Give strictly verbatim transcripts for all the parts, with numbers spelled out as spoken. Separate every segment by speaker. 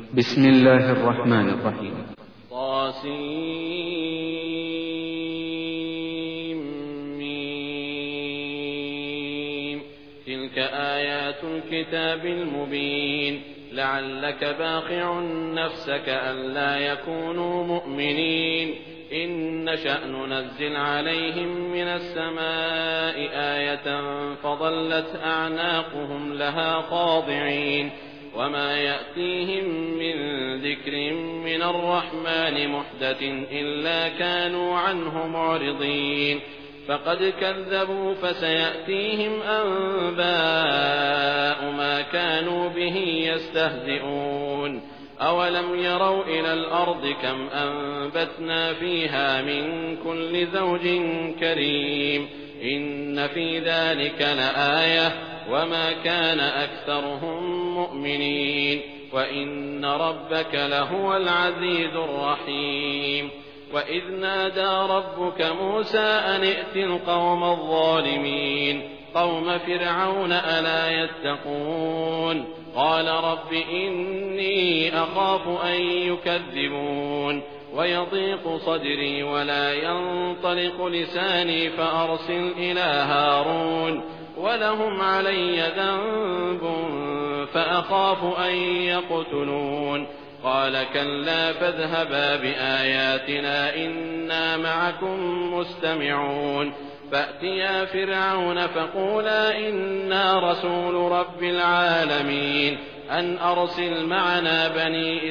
Speaker 1: بسم الله الرحمن الرحيم.
Speaker 2: طاسيم. تلك آيات الكتاب المبين. لعلك باخع نفسك ألا يكونوا مؤمنين. إن نشأ ننزل عليهم من السماء آية فظلت أعناقهم لها خاضعين. وما يأتيهم من ذكر من الرحمن محدث إلا كانوا عنه معرضين. فقد كذبوا فسيأتيهم أنباء ما كانوا به يستهزئون. أولم يروا إلى الأرض كم أنبتنا فيها من كل زوج كريم. إن في ذلك لآية وما كان أكثرهم مؤمنين. وإن ربك لهو العزيز الرحيم. وإذ نادى ربك موسى أن ائت القوم الظالمين قوم فرعون ألا يتقون. قال رب إني أخاف أن يكذبون ويضيق صدري ولا ينطلق لساني فأرسل إلى هارون ولهم علي ذنب فأخاف أن يقتلون. قال كلا فاذهبا بآياتنا إنا معكم مستمعون. فأتيا فرعون فقولا إنا رسول رب العالمين أن أرسل معنا بني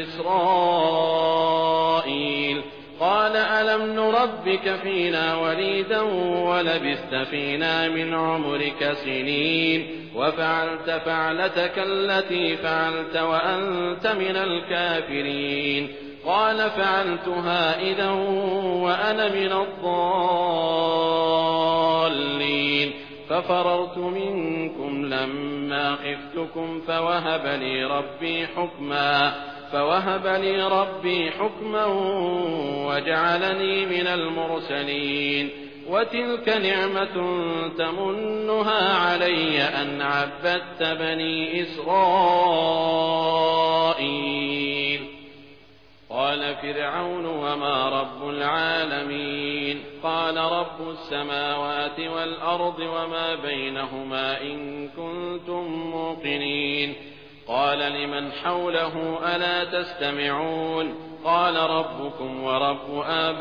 Speaker 2: إسرائيل. قال ألم نربك فينا وليدا ولبثت فينا من عمرك سنين وفعلت فعلتك التي فعلت وأنت من الكافرين. قال فعلتها إذا وأنا من الضالين ففررت منكم لما خفتكم فوهب لي ربي حكما فوهب لي ربي حكما وجعلني من المرسلين. وتلك نعمة تمنها علي أن عبدت بني إسرائيل. قال فرعون وما رب العالمين. قال رب السماوات والأرض وما بينهما إن كنتم موقنين. قال لمن حوله ألا تستمعون. قال ربكم ورب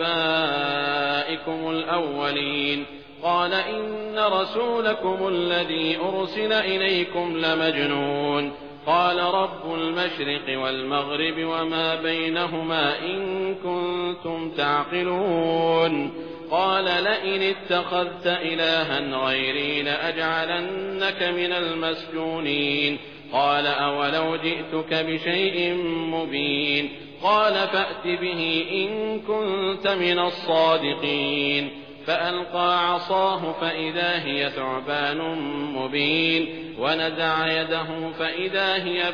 Speaker 2: آبائكم الأولين. قال إن رسولكم الذي أرسل إليكم لمجنون. قال رب المشرق والمغرب وما بينهما إن كنتم تعقلون. قال لئن اتخذت إلها غيري لأجعلنك من المسجونين. قال أولو جئتك بشيء مبين. قال فأت به إن كنت من الصادقين. فألقى عصاه فإذا هي ثعبان مبين ونزع يده فإذا هي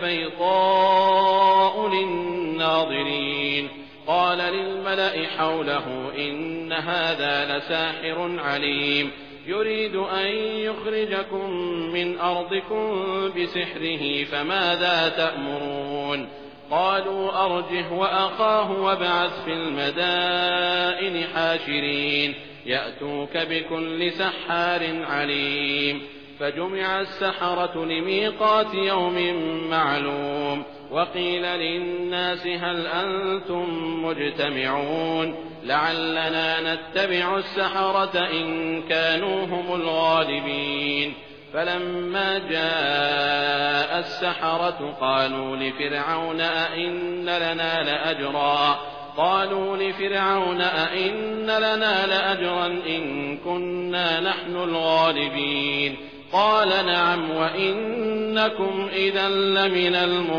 Speaker 2: بيضاء للناظرين. قال للملأ حوله إن هذا لساحر عليم يريد أن يخرجكم من أرضكم بسحره فماذا تأمرون. قالوا أرجه وأخاه وابعث في المدائن حاشرين يأتوك بكل سحار عليم. فجمع السحرة لميقات يوم معلوم. وقيل للناس هل أنتم مجتمعون لعلنا نتبع السحرة إن كانوا هم الغالبين. فلما جاء السحرة قالوا لفرعون أئن لنا لأجرا قالوا لفرعون أئن لنا لأجرا إن كنا نحن الغالبين. قال نعم وإنكم إذا لمن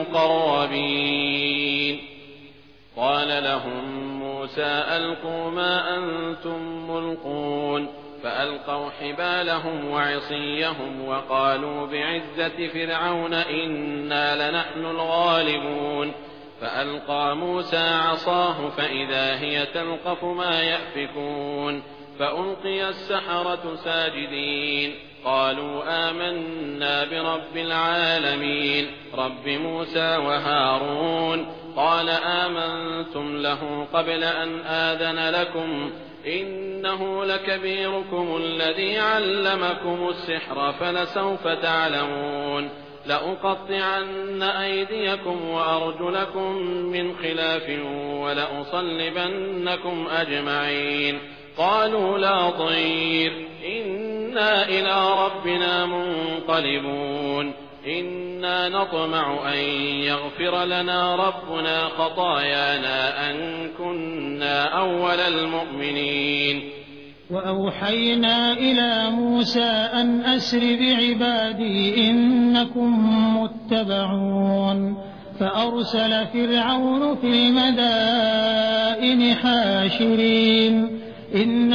Speaker 2: المقربين. قال لهم موسى ألقوا ما أنتم ملقون. فألقوا حبالهم وعصيهم وقالوا بعزة فرعون إنا لنحن الغالبون. فألقى موسى عصاه فإذا هي تلقف ما يأفكون. فألقي السحرة ساجدين قالوا آمنا برب العالمين رب موسى وهارون. قال آمنتم له قبل أن آذن لكم إنه لكبيركم الذي علمكم السحر فلسوف تعلمون لأقطعن أيديكم وأرجلكم من خلاف ولأصلبنكم أجمعين قالوا لا ضير إنا إلى ربنا منقلبون إنا نطمع أن يغفر لنا ربنا خطايانا أن كنا أول المؤمنين.
Speaker 3: وأوحينا إلى موسى أن أسر بعبادي إنكم متبعون فأرسل فرعون في المدائن حاشرين إن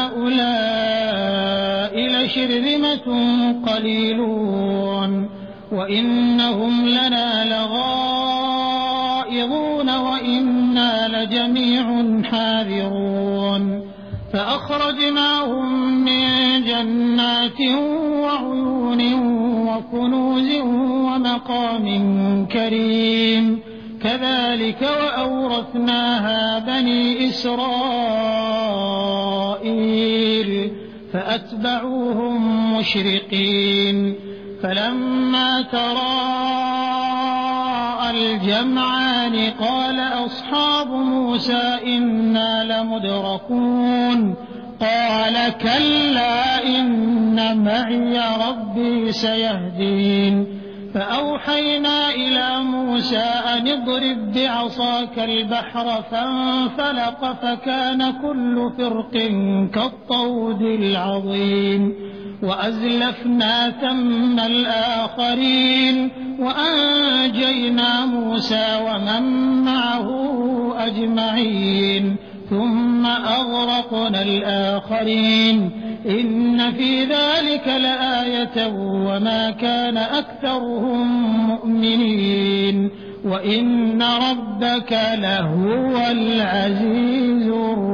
Speaker 3: هؤلاء لشرذمة قليلون وإنهم لنا لغائظون وإنا لجميع حاذرون فأخرجناهم من جنات وعيون وكنوز ومقام كريم كذلك وأورثناها بني إسرائيل فأتبعوهم مشرقين فلما تراءى الجمعان قال أصحاب موسى إنا لمدركون قال كلا إن معي ربي سيهدين فأوحينا إلى موسى أن اضرب بعصاك البحر فانفلق فكان كل فرق كالطود العظيم وأزلفنا ثم الآخرين وأنجينا موسى ومن معه أجمعين ثم أغرقنا الآخرين إن في ذلك لآية وما كان أكثرهم مؤمنين وإن ربك لهو العزيز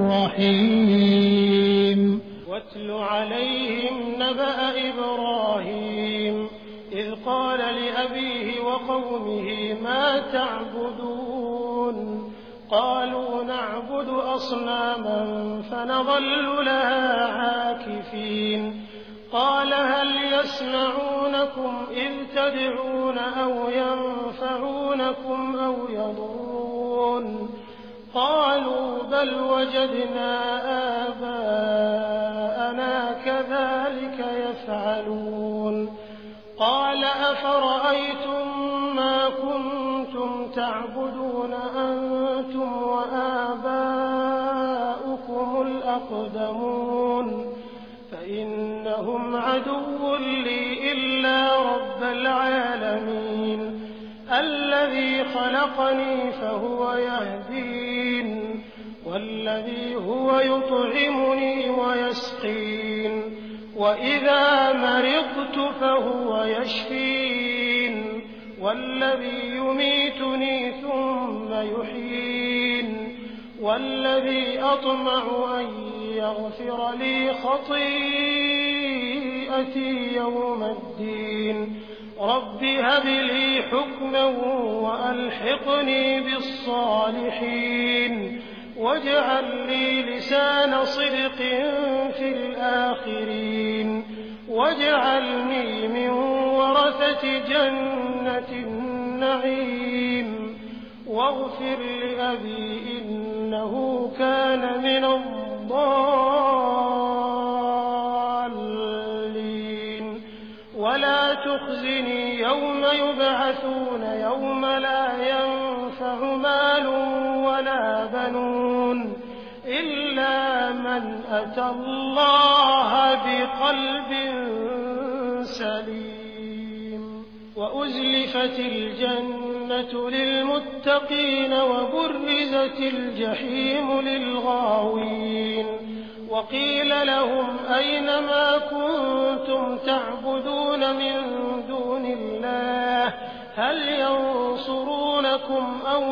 Speaker 3: الرحيم.
Speaker 4: واتل عليهم نبأ إبراهيم إذ قال لأبيه وقومه ما تعبدون قالوا نعبد أصناما فنظل لها عاكفين قال هل يسمعونكم إذ تدعون أو ينفعونكم أو يضرون قالوا بل وجدنا آباءنا كذلك يفعلون قال أفرأيتم ما كنتم تعبدون أنتم وآباؤكم الأقدمون فإنهم عدو لي إلا رب العالمين الذي خلقني فهو يهدين والذي هو يطعمني ويسقين وإذا مرضت فهو يشفين والذي يميتني ثم يحيين والذي أطمع أن يغفر لي خطيئتي يوم الدين رب هب لي حكما وألحقني بالصالحين واجعل لي لسان صدق في الآخرين واجعلني من ورثة جنة النعيم واغفر لأبي إنه كان من الضالين ولا تخزني يوم يبعثون يوم لا ينفع مال ولا بنون إلا من أتى الله بقلب سليم وأزلفت الجنة للمتقين وبرزت الجحيم للغاوين وقيل لهم أين ما كنتم تعبدون من دون الله هل ينصرونكم أو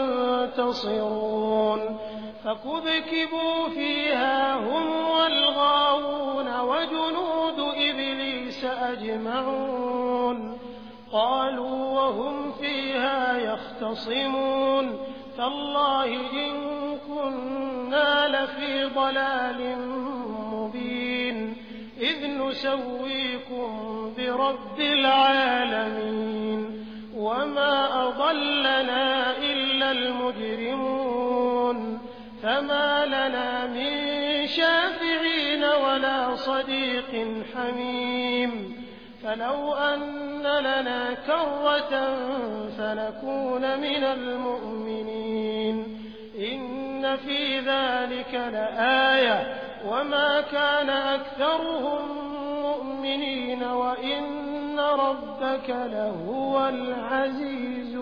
Speaker 4: ينتصرون فكبكبوا فيها هم والغاوون وجنود إبليس أجمعون قالوا وهم فيها يختصمون تالله إن كنا لفي ضلال مبين إذ نسويكم برب العالمين وما أضلنا إلا المجرمون فما لنا من شافعين ولا صديق حميم فلو أن لنا كرة فنكون من المؤمنين إن في ذلك لآية وما كان أكثرهم مؤمنين وإن ربك لهو العزيز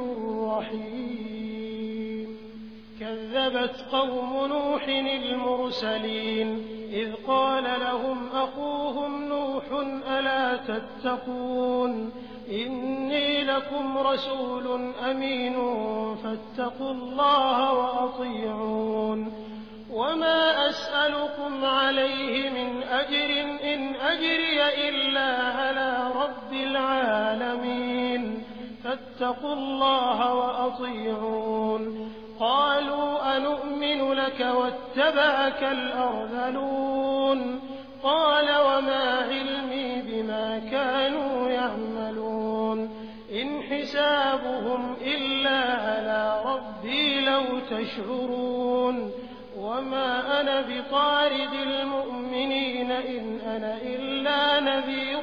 Speaker 4: الرحيم كذبت قوم نوح المرسلين إذ قال لهم أخوهم نوح ألا تتقون إني لكم رسول أمين فاتقوا الله وأطيعون وما أسألكم عليه من أجر إن أجري إلا على رب العالمين فاتقوا الله وأطيعون قالوا أنؤمن لك واتبعك الأرذلون قال وما علمي بما كانوا يعملون إن حسابهم إلا على ربي لو تشعرون وما أنا بطارد المؤمنين إن أنا إلا نذير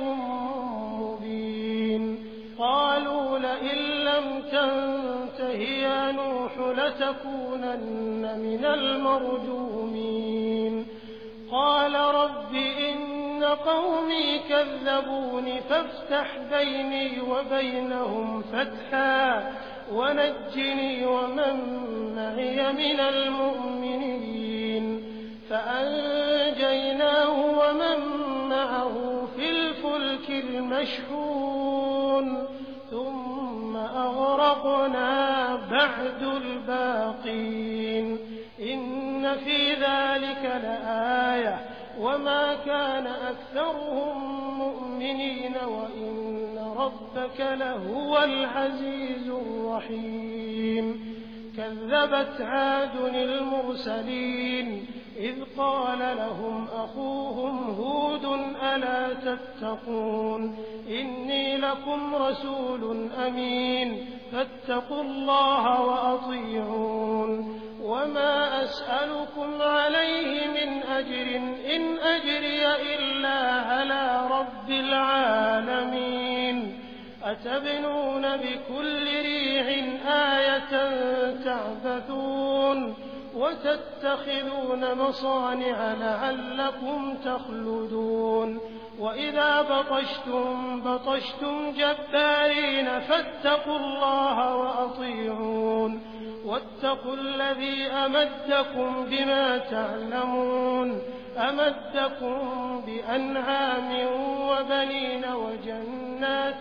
Speaker 4: مبين قالوا لئن لم تنته يا نوح لتكونن من المرجومين قال رب إن قومي كذبون فافتح بيني وبينهم فتحا ونجني ومن معي من المؤمنين فأنجيناه ومن معه في الفلك المشحون ثم أغرقنا بعد الباقين إن في ذلك لآية وما كان أكثرهم مؤمنين وإن ربك لهو العزيز الرحيم كذبت عاد المرسلين إذ قال لهم أخوهم هود ألا تتقون إني لكم رسول أمين فاتقوا الله وأطيعون وما أسألكم عليه من أجر إن أجري إلا على رب العالمين أتبنون بكل ريع آية تعبثون وتتخذون مصانع لعلكم تخلدون وإذا بطشتم بطشتم جبارين فاتقوا الله وأطيعون واتقوا الذي أمدكم بما تعلمون أمدكم بأنعام وبنين وجنات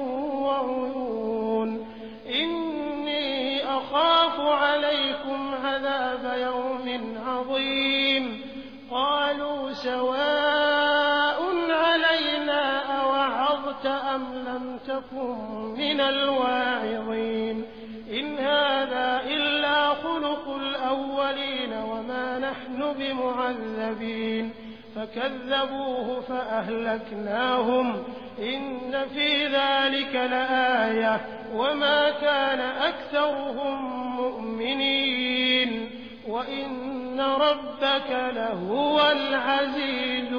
Speaker 4: وعيون إني أخاف عليكم عذاب يوم عظيم قالوا سواء علينا أوعظت أم لم تكن من الواعظين إن هذا إلا خلق الأولين وما نحن بمعذبين فكذبوه فأهلكناهم إن في ذلك لآية وما كان أكثرهم مؤمنين وإن ربك لهو العزيز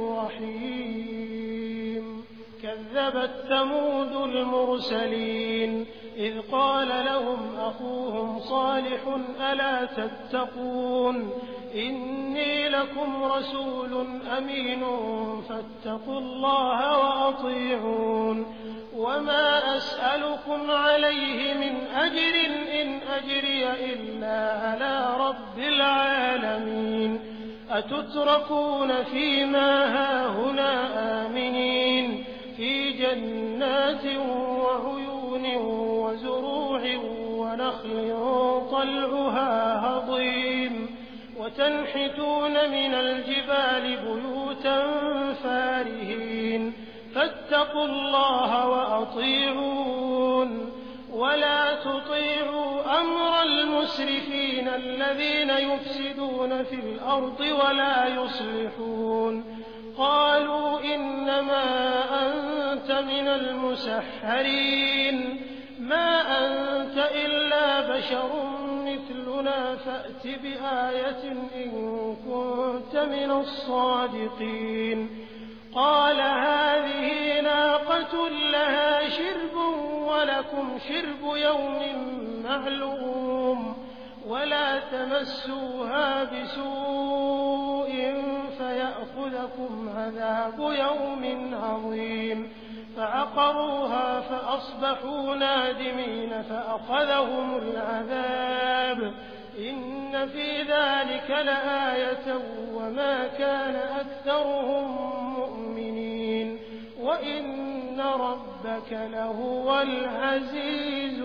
Speaker 4: الرحيم كذبت ثمود المرسلين إذ قال لهم أخوهم صالح ألا تتقون إني لكم رسول أمين فاتقوا الله وأطيعون وما أسألكم عليه من أجر إن أجري إلا على رب العالمين أتتركون فيما هاهنا آمنين في جنات وعيون وزروع ونخل طلعها هضيم وتنحتون من الجبال بيوتا فارهين فاتقوا الله وأطيعون ولا تطيعوا أمر المسرفين الذين يفسدون في الأرض ولا يصلحون قالوا إنما أنت من المسحرين ما أنت إلا بشر مثلنا فأت بآية إن كنت من الصادقين قال هذه ناقة لها شرب ولكم شرب يوم معلوم ولا تمسوها بسوء فيأخذكم عذاب يوم عظيم فعقروها فأصبحوا نادمين فأخذهم العذاب إن في ذلك لآية وما كان أكثرهم مؤمنين وإن ربك لهو العزيز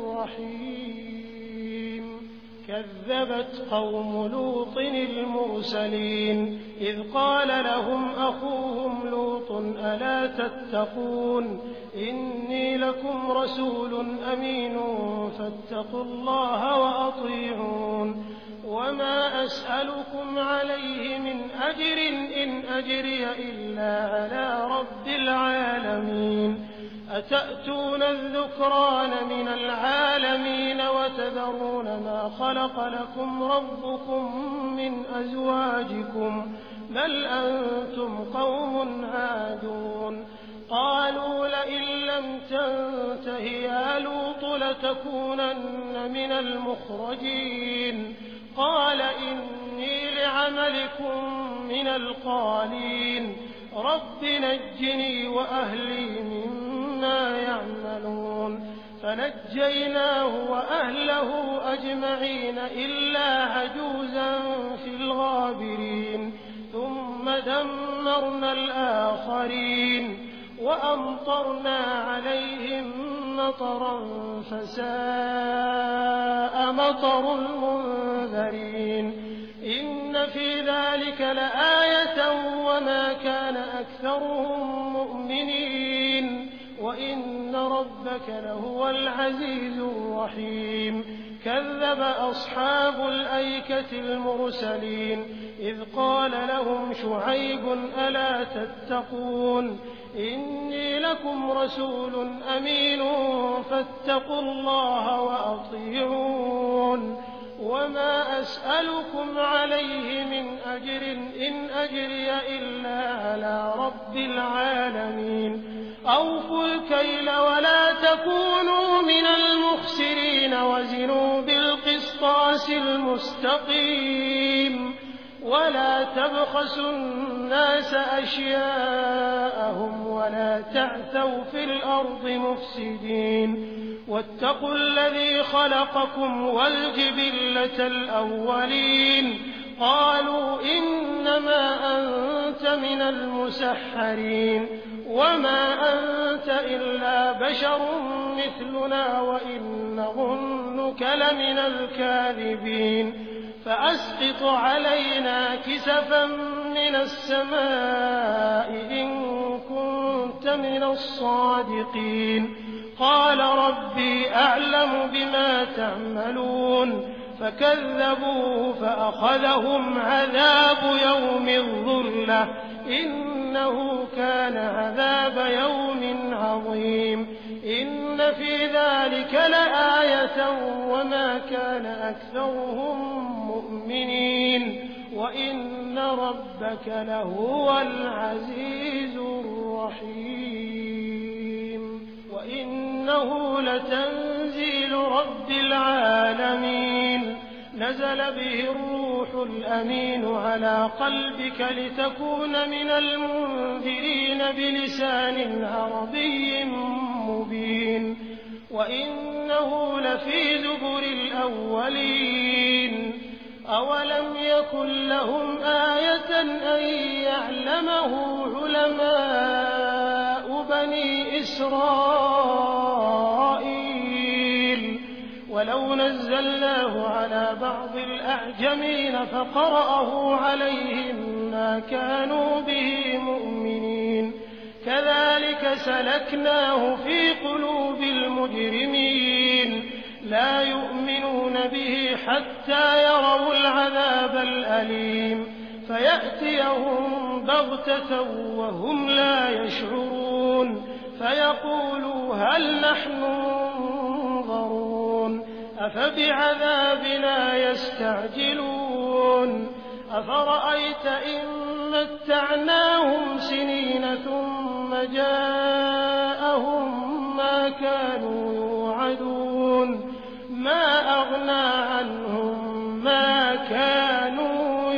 Speaker 4: الرحيم كذبت قوم لوط المرسلين إذ قال لهم أخوهم لوط ألا تتقون إني لكم رسول أمين فاتقوا الله وأطيعون وما أسألكم عليه من أجر إن أجري إلا على رب العالمين أتأتون الذكران من العالمين وتذرون ما خلق لكم ربكم من أزواجكم بل أنتم قوم عادون قالوا لئن لم تنته يا لوط لتكونن من المخرجين قال إني لعملكم من القالين رب نجني وأهلي مما يعملون فنجيناه وأهله أجمعين إلا عجوزا في الغابرين ثم دمرنا الآخرين وأمطرنا عليهم مطرا فساء مطر المنذرين إن في ذلك لآية وما كان أكثرهم مؤمنين وإن ربك لهو العزيز الرحيم كذب أصحاب الأيكة المرسلين إذ قال لهم شعيب ألا تتقون إني لكم رسول أمين فاتقوا الله وأطيعون وما أسألكم عليه من أجر إن أجري إلا على رب العالمين أوفوا الكيل ولا تكونوا من المخسرين وزنوا بالقسطاس المستقيم ولا تبخسوا الناس أشياءهم ولا تعثوا في الأرض مفسدين واتقوا الذي خلقكم والجبلة الأولين قالوا إنما أنت من المسحرين وما أنت إلا بشر مثلنا وإن نظنك لمن الكاذبين فأسقط علينا كسفا من السماء إن كنت من الصادقين قال ربي أعلم بما تعملون فكذبوه فأخذهم عذاب يوم الظلة إنه كان عذاب يوم عظيم إن في ذلك لآية وما كان أكثرهم مؤمنين وإن ربك لهو العزيز الرحيم وإنه لتنزيل رب العالمين نزل به الروح الأمين على قلبك لتكون من المنذرين بلسان عربي مبين وإنه لفي زبر الأولين أولم يكن لهم آية أن يعلمه علماء بني إسرائيل ولو نزلناه على بعض الأعجمين فقرأه عليهم ما كانوا به مؤمنين كذلك سلكناه في قلوب المجرمين لا يؤمنون به حتى يروا العذاب الأليم فيأتيهم بغتة وهم لا يشعرون فيقولوا هل نحن منظرون أفبعذابنا يستعجلون أفرأيت إن متعناهم سنين ثم جاءهم ما كانوا يوعدون ما أغنى عنهم ما كانوا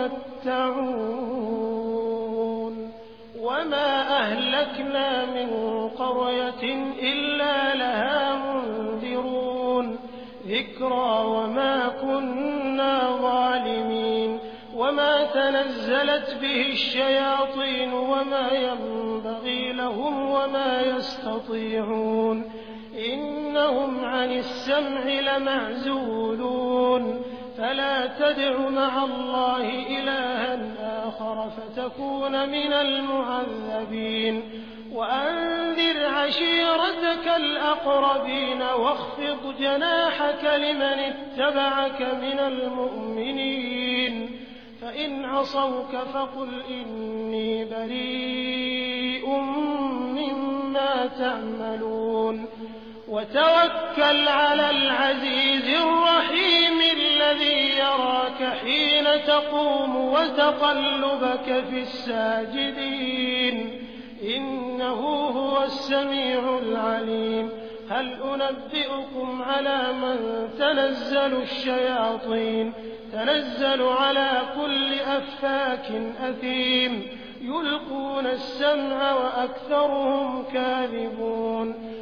Speaker 4: يمتعون وما أهلكنا من قرية إلا لها منذرون ذكرى وما كنا ظالمين وما تنزلت به الشياطين وما ينبغي لهم وما يستطيعون إنهم عن السمع لمعزولون فلا تدع مع الله إلها آخر فتكون من المعذبين وأنذر عشيرتك الأقربين واخفض جناحك لمن اتبعك من المؤمنين فإن عصوك فقل إني بريء مما تعملون وتوكل على العزيز الرحيم الذي يراك حين تقوم وتقلبك في الساجدين إنه هو السميع العليم هل أنبئكم على من تنزل الشياطين تنزل على كل أفاك أثيم يلقون السمع وأكثرهم كاذبون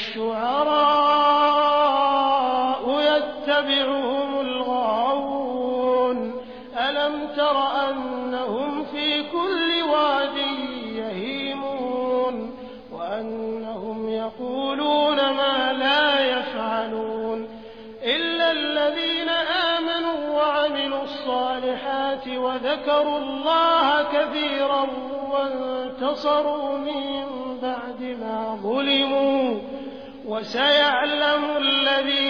Speaker 4: والشعراء يتبعهم الغاوون ألم تر أنهم في كل واد يهيمون وأنهم يقولون ما لا يفعلون إلا الذين آمنوا وعملوا الصالحات وذكروا الله كثيرا وانتصروا من بعد ما ظلموا وسيعلم الذين